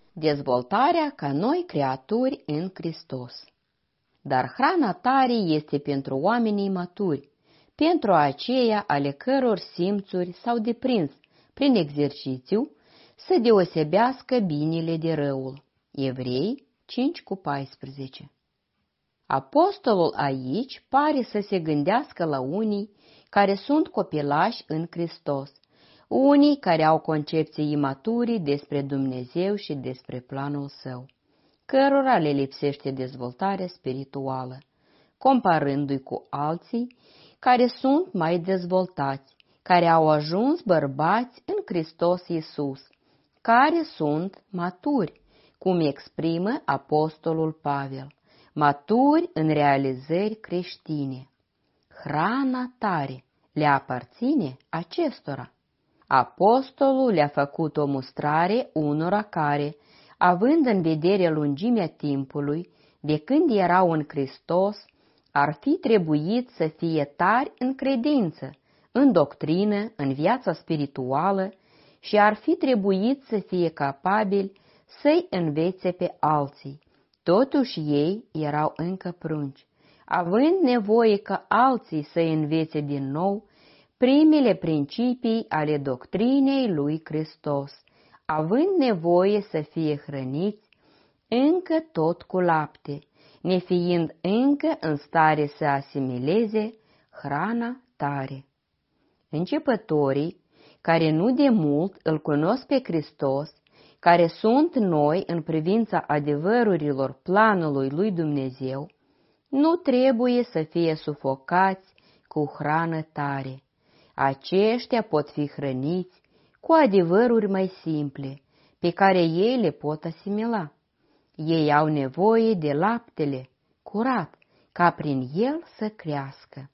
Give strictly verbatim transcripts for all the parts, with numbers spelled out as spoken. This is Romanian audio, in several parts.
Dezvoltarea ca noi creaturi în Hristos. Dar hrana tare este pentru oamenii maturi, pentru aceia ale căror simțuri s-au deprins prin exercițiu să deosebească binele de răul. Evrei cinci cu paisprezece. Apostolul aici pare să se gândească la unii care sunt copilași în Hristos, unii care au concepții imaturi despre Dumnezeu și despre planul Său, cărora le lipsește dezvoltarea spirituală, comparându-i cu alții care sunt mai dezvoltați, care au ajuns bărbați în Hristos Iisus, care sunt maturi, cum exprimă apostolul Pavel, maturi în realizări creștine. Hrana tare le aparține acestora. Apostolul le-a făcut o mustrare unora care, având în vedere lungimea timpului, de când erau în Hristos, ar fi trebuit să fie tari în credință, în doctrină, în viața spirituală și ar fi trebuit să fie capabili să-i învețe pe alții. Totuși ei erau încă prunci, având nevoie ca alții să-i învețe din nou primele principii ale doctrinei lui Hristos, având nevoie să fie hrăniți încă tot cu lapte, nefiind încă în stare să asimileze hrana tare. Începătorii, care nu de mult îl cunosc pe Hristos, care sunt noi în privința adevărurilor planului lui Dumnezeu, nu trebuie să fie sufocați cu hrană tare. Aceștia pot fi hrăniți cu adevăruri mai simple, pe care ei le pot asimila. Ei au nevoie de laptele curat, ca prin el să crească.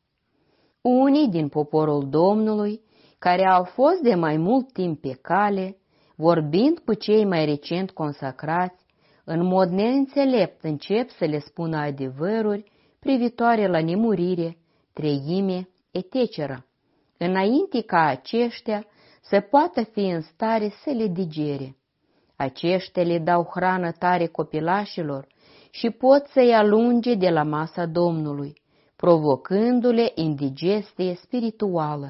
Unii din poporul Domnului, care au fost de mai mult timp pe cale, vorbind cu cei mai recent consacrați, în mod neînțelept încep să le spună adevăruri privitoare la nemurire, treime, et cetera, înainte ca aceștia să poată fi în stare să le digere. Aceștia le dau hrană tare copilașilor și pot să-i alunge de la masa Domnului, provocându-le indigestie spirituală,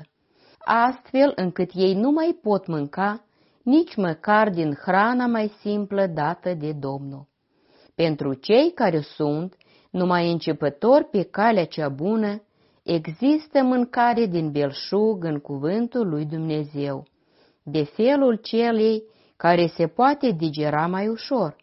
astfel încât ei nu mai pot mânca nici măcar din hrana mai simplă dată de Domnul. Pentru cei care sunt numai începători pe calea cea bună, există mâncare din belșug în cuvântul lui Dumnezeu, de felul celei care se poate digera mai ușor,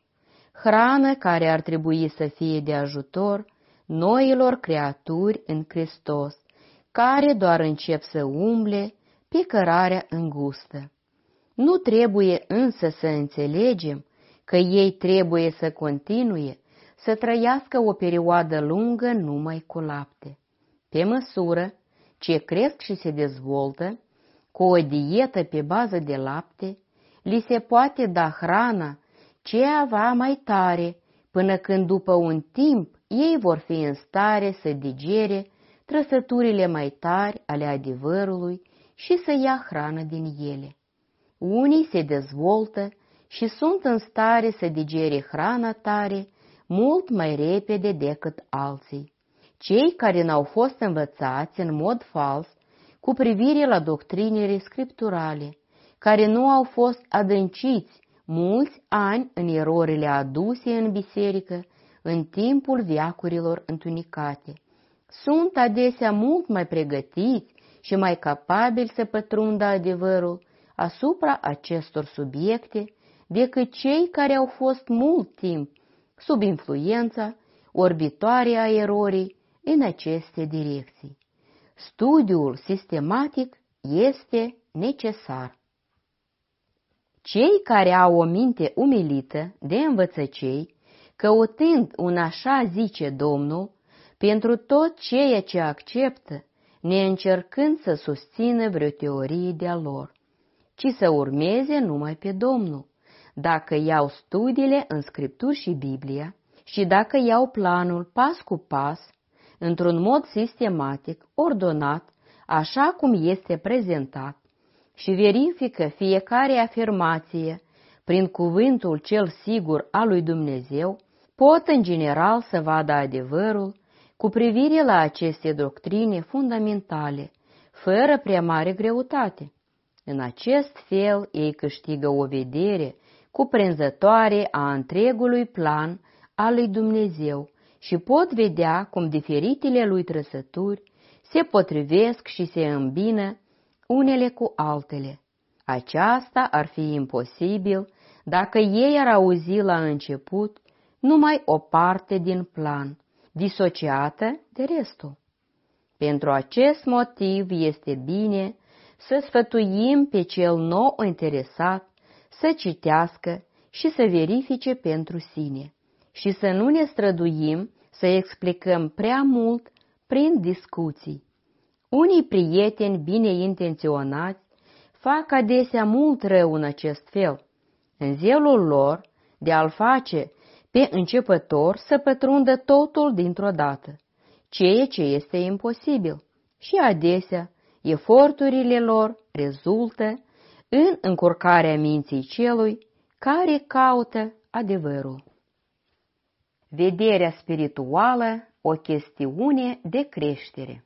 hrană care ar trebui să fie de ajutor noilor creaturi în Hristos, care doar încep să umble pe cărarea îngustă. Nu trebuie însă să înțelegem că ei trebuie să continue să trăiască o perioadă lungă numai cu lapte. Pe măsură ce cresc și se dezvoltă, cu o dietă pe bază de lapte, li se poate da hrana ceva mai tare, până când după un timp ei vor fi în stare să digere trăsăturile mai tari ale adevărului și să ia hrană din ele. Unii se dezvoltă și sunt în stare să digere hrana tare mult mai repede decât alții. Cei care n-au fost învățați în mod fals cu privire la doctrinele scripturale, care nu au fost adânciți mulți ani în erorile aduse în biserică în timpul veacurilor întunecate, sunt adesea mult mai pregătiți și mai capabili să pătrundă adevărul asupra acestor subiecte decât cei care au fost mult timp sub influența orbitoare a erorii în aceste direcții. Studiul sistematic este necesar. Cei care au o minte umilită de învățăcei, căutând un așa zice Domnul, pentru tot ceea ce acceptă, neîncercând să susțină vreo teorie de-a lor, ci să urmeze numai pe Domnul, dacă iau studiile în Scripturi și Biblia și dacă iau planul pas cu pas, într-un mod sistematic, ordonat, așa cum este prezentat, și verifică fiecare afirmație prin cuvântul cel sigur al lui Dumnezeu, pot în general să vadă adevărul cu privire la aceste doctrine fundamentale, fără prea mare greutate. În acest fel, ei câștigă o vedere cuprinzătoare a întregului plan al lui Dumnezeu și pot vedea cum diferitele lui trăsături se potrivesc și se îmbină unele cu altele. Aceasta ar fi imposibil dacă ei ar auzi la început numai o parte din plan, disociată de restul. Pentru acest motiv este bine să sfătuim pe cel nou interesat să citească și să verifice pentru sine și să nu ne străduim să explicăm prea mult prin discuții. Unii prieteni bine intenționați fac adesea mult rău în acest fel, în zelul lor de a-l face pe începător să pătrundă totul dintr-o dată, ceea ce este imposibil, și adesea eforturile lor rezultă în încurcarea minții celui care caută adevărul. Vederea spirituală, o chestiune de creștere.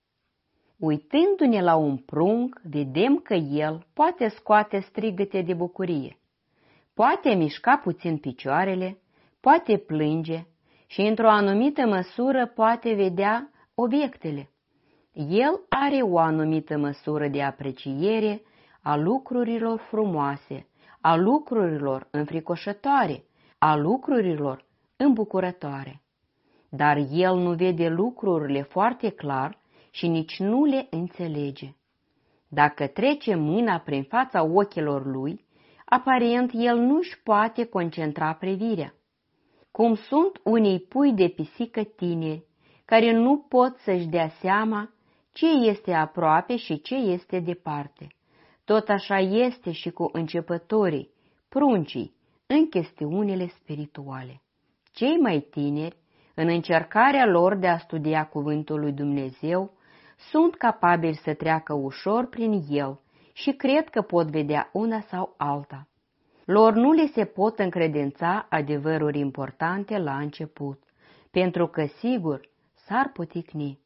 Uitându-ne la un prunc, vedem că el poate scoate strigăte de bucurie, poate mișca puțin picioarele, poate plânge și într-o anumită măsură poate vedea obiectele. El are o anumită măsură de apreciere a lucrurilor frumoase, a lucrurilor înfricoșătoare, a lucrurilor îmbucurătoare. Dar el nu vede lucrurile foarte clar și nici nu le înțelege. Dacă trece mâna prin fața ochilor lui, aparent el nu-și poate concentra privirea. Cum sunt unii pui de pisică tineri, care nu pot să-și dea seama ce este aproape și ce este departe. Tot așa este și cu începătorii, pruncii, în chestiunile spirituale. Cei mai tineri, în încercarea lor de a studia cuvântul lui Dumnezeu, sunt capabili să treacă ușor prin el și cred că pot vedea una sau alta. Lor nu le se pot încredința adevăruri importante la început, pentru că, sigur, s-ar poticni.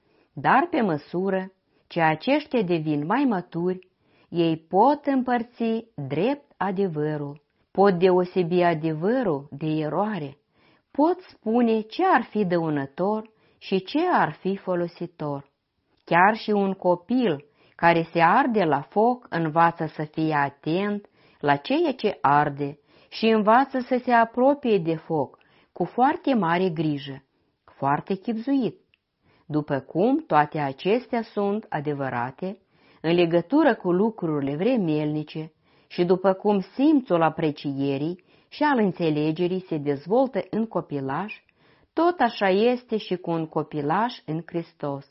Dar pe măsură ce aceștia devin mai maturi, ei pot împărți drept adevărul, pot deosebi adevărul de eroare, pot spune ce ar fi dăunător și ce ar fi folositor. Chiar și un copil care se arde la foc învață să fie atent la ceea ce arde și învață să se apropie de foc cu foarte mare grijă, foarte chibzuit. După cum toate acestea sunt adevărate în legătură cu lucrurile vremelnice și după cum simțul aprecierii și al înțelegerii se dezvoltă în copilaș, tot așa este și cu un copilaș în Hristos.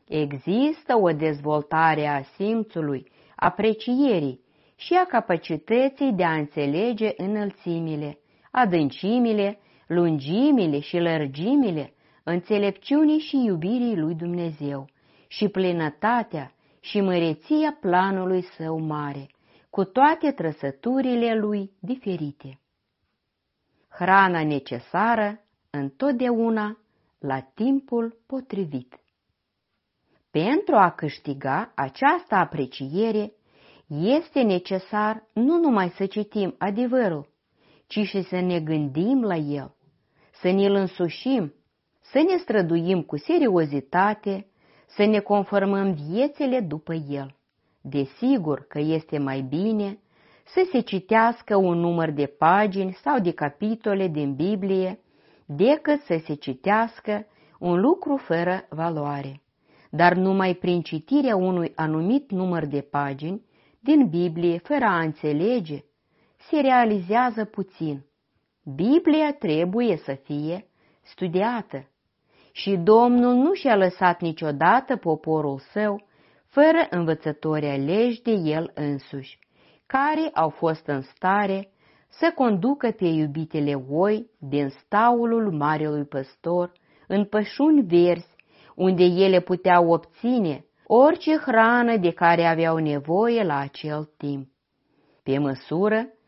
Există o dezvoltare a simțului, aprecierii și a capacității de a înțelege înălțimile, adâncimile, lungimile și lărgimile înțelepciunii și iubirii lui Dumnezeu și plinătatea și măreția planului său mare, cu toate trăsăturile lui diferite. Hrana necesară întotdeauna la timpul potrivit. Pentru a câștiga această apreciere, este necesar nu numai să citim adevărul, ci și să ne gândim la el, să ne-l însușim, să ne străduim cu seriozitate, să ne conformăm viețile după el. Desigur că este mai bine să se citească un număr de pagini sau de capitole din Biblie, decât să se citească un lucru fără valoare. Dar numai prin citirea unui anumit număr de pagini din Biblie, fără a înțelege, se realizează puțin. Biblia trebuie să fie studiată. Și Domnul nu și-a lăsat niciodată poporul său fără învățători aleși de el însuși, care au fost în stare să conducă pe iubitele oi din staulul marelui păstor în pășuni verzi, unde ele puteau obține orice hrană de care aveau nevoie la acel timp. Pe măsură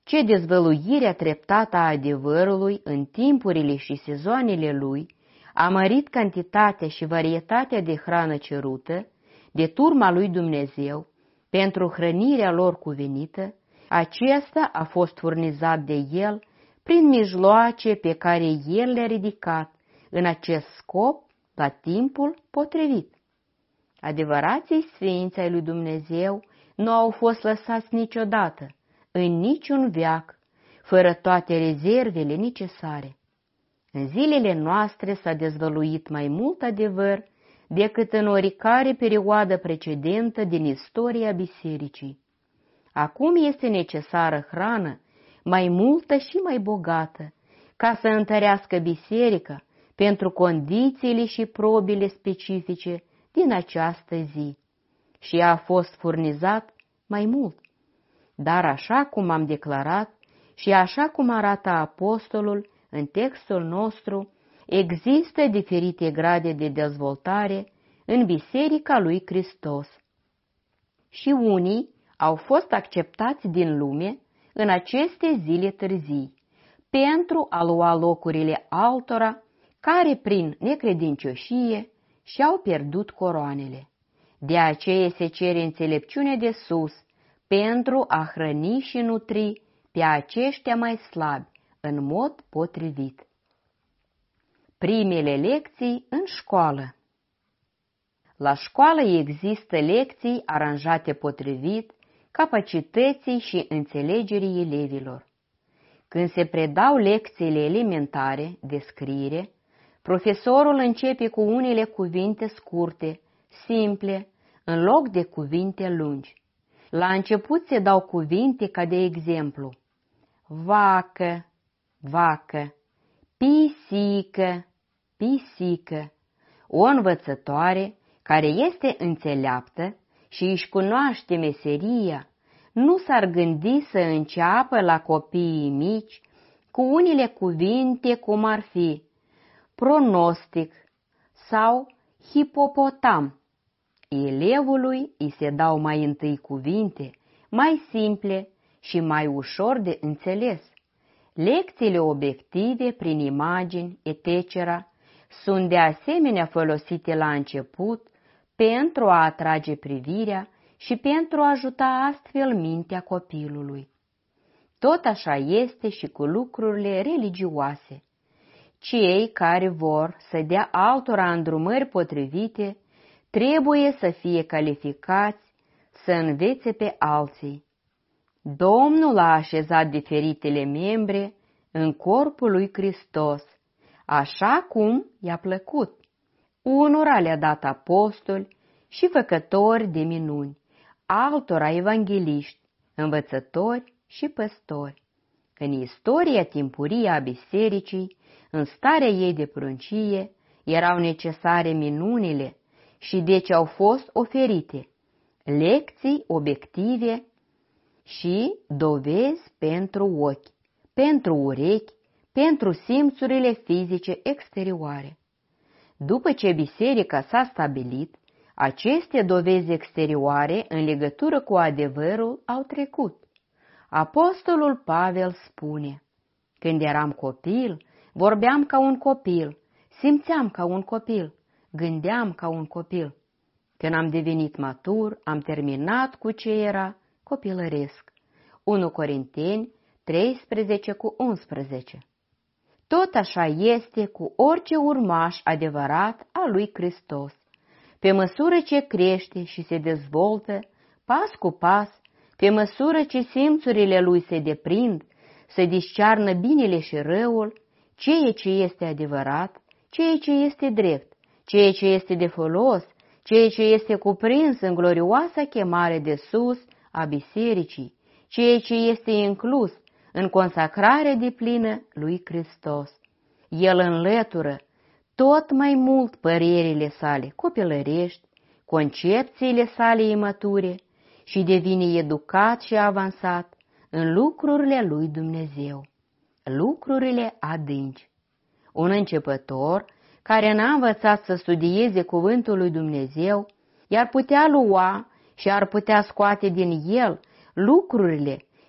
ce dezvăluirea treptată a adevărului în timpurile și sezoanele lui a mărit cantitatea și varietatea de hrană cerută de turma lui Dumnezeu pentru hrănirea lor cuvenită, acesta a fost furnizat de el prin mijloace pe care el le-a ridicat în acest scop la timpul potrivit. Adevărații sfinți ai lui Dumnezeu nu au fost lăsați niciodată, în niciun veac, fără toate rezervele necesare. În zilele noastre s-a dezvăluit mai mult adevăr decât în oricare perioadă precedentă din istoria bisericii. Acum este necesară hrană mai multă și mai bogată, ca să întărească biserica pentru condițiile și probele specifice din această zi. Și a fost furnizat mai mult. Dar așa cum am declarat și așa cum arată apostolul în textul nostru, există diferite grade de dezvoltare în Biserica lui Hristos. Și unii au fost acceptați din lume în aceste zile târzii, pentru a lua locurile altora care prin necredincioșie și-au pierdut coroanele. De aceea se cere înțelepciune de sus pentru a hrăni și nutri pe aceștia mai slabi în mod potrivit. Primele lecții în școală. La școală există lecții aranjate potrivit capacității și înțelegerii elevilor. Când se predau lecțiile elementare de scriere, profesorul începe cu unele cuvinte scurte, simple, în loc de cuvinte lungi. La început se dau cuvinte ca de exemplu: vacă, vacă, pisică, pisică. O învățătoare care este înțeleaptă și își cunoaște meseria, nu s-ar gândi să înceapă la copiii mici cu unele cuvinte cum ar fi pronostic sau hipopotam. Elevului îi se dau mai întâi cuvinte mai simple și mai ușor de înțeles. Lecțiile obiective prin imagini, et cetera sunt de asemenea folosite la început pentru a atrage privirea și pentru a ajuta astfel mintea copilului. Tot așa este și cu lucrurile religioase. Cei care vor să dea altora îndrumări potrivite trebuie să fie calificați să învețe pe alții. Domnul a așezat diferitele membre în corpul lui Hristos, așa cum i-a plăcut. Unora le-a dat apostoli și făcători de minuni, altora evangheliști, învățători și păstori. În istoria timpurie a bisericii, în starea ei de pruncie, erau necesare minunile și deci au fost oferite lecții obiective și dovezi pentru ochi, pentru urechi, pentru simțurile fizice exterioare. După ce biserica s-a stabilit, aceste dovezi exterioare în legătură cu adevărul au trecut. Apostolul Pavel spune: când eram copil, vorbeam ca un copil, simțeam ca un copil, gândeam ca un copil. Când am devenit matur, am terminat cu ce era copilăresc. unu Corinteni treisprezece cu unsprezece. Tot așa este cu orice urmaș adevărat al lui Hristos. Pe măsură ce crește și se dezvoltă, pas cu pas, pe măsură ce simțurile lui se deprind, se discearnă binele și răul, ceea ce este adevărat, ceea ce este drept, ceea ce este de folos, ceea ce este cuprins în glorioasa chemare de sus a bisericii, ceea ce este inclus în consacrarea deplină lui Hristos. El înlătură tot mai mult părerile sale copilărești, concepțiile sale imature și devine educat și avansat în lucrurile lui Dumnezeu, lucrurile adânci. Un începător care n-a învățat să studieze cuvântul lui Dumnezeu, i-ar putea lua și ar putea scoate din el lucrurile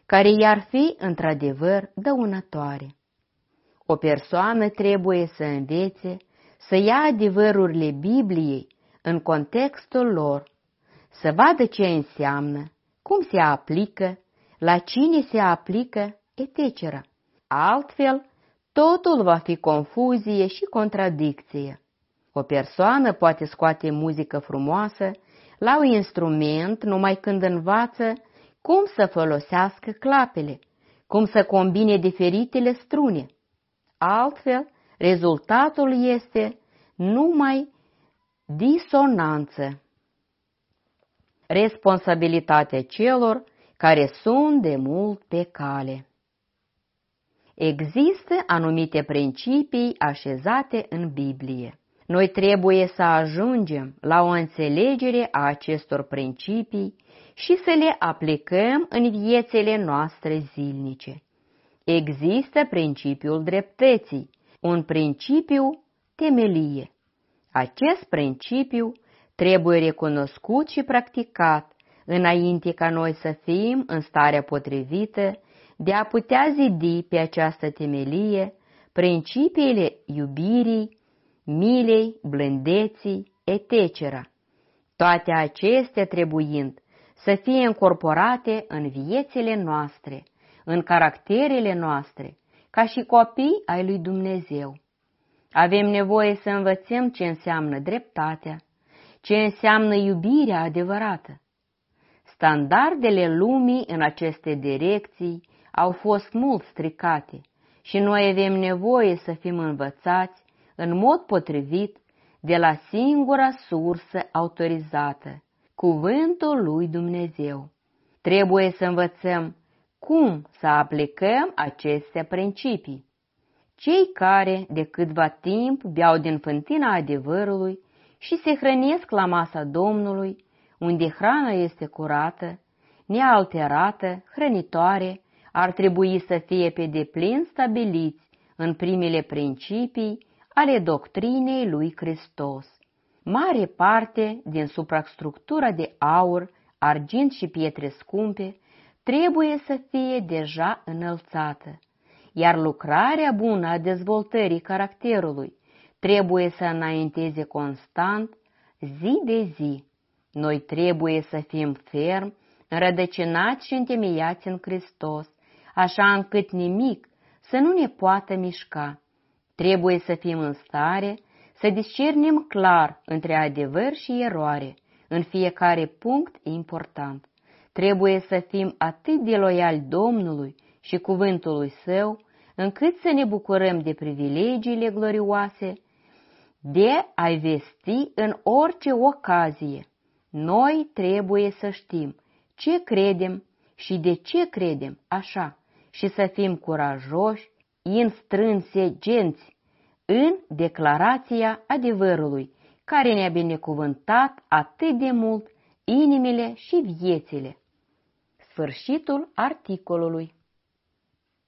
care i-ar fi într-adevăr dăunătoare. O persoană trebuie să învețe să ia adevărurile Bibliei în contextul lor, să vadă ce înseamnă, cum se aplică, la cine se aplică, et cetera. Altfel, totul va fi confuzie și contradicție. O persoană poate scoate muzică frumoasă la un instrument numai când învață cum să folosească clapele, cum să combine diferitele strune. Altfel, rezultatul este numai disonanță. Responsabilitatea celor care sunt de mult pe cale. Există anumite principii așezate în Biblie. Noi trebuie să ajungem la o înțelegere a acestor principii și să le aplicăm în viețile noastre zilnice. Există principiul dreptății, un principiu temelie. Acest principiu trebuie recunoscut și practicat înainte ca noi să fim în starea potrivită de a putea zidi pe această temelie principiile iubirii, milei, blândeții, et cetera. Toate acestea trebuind să fie încorporate în viețile noastre, în caracterele noastre, ca și copii ai lui Dumnezeu. Avem nevoie să învățăm ce înseamnă dreptatea, ce înseamnă iubirea adevărată. Standardele lumii în aceste direcții au fost mult stricate și noi avem nevoie să fim învățați în mod potrivit de la singura sursă autorizată, Cuvântul lui Dumnezeu. Trebuie să învățăm cum să aplicăm aceste principii. Cei care de câtva timp beau din fântâna adevărului și se hrănesc la masa Domnului, unde hrana este curată, nealterată, hrănitoare, ar trebui să fie pe deplin stabiliți în primele principii ale doctrinei lui Hristos. Mare parte din suprastructura de aur, argint și pietre scumpe trebuie să fie deja înălțată, iar lucrarea bună a dezvoltării caracterului trebuie să înainteze constant, zi de zi. Noi trebuie să fim fermi, înrădăcinați și întemeiați în Hristos, așa încât nimic să nu ne poată mișca. Trebuie să fim în stare să discernim clar între adevăr și eroare în fiecare punct important. Trebuie să fim atât de loiali Domnului și cuvântului Său, încât să ne bucurăm de privilegiile glorioase de a-i vesti în orice ocazie. Noi trebuie să știm ce credem și de ce credem așa și să fim curajoși, instrânsegenți în declarația adevărului, care ne-a binecuvântat atât de mult inimile și viețile. Sfârșitul articolului.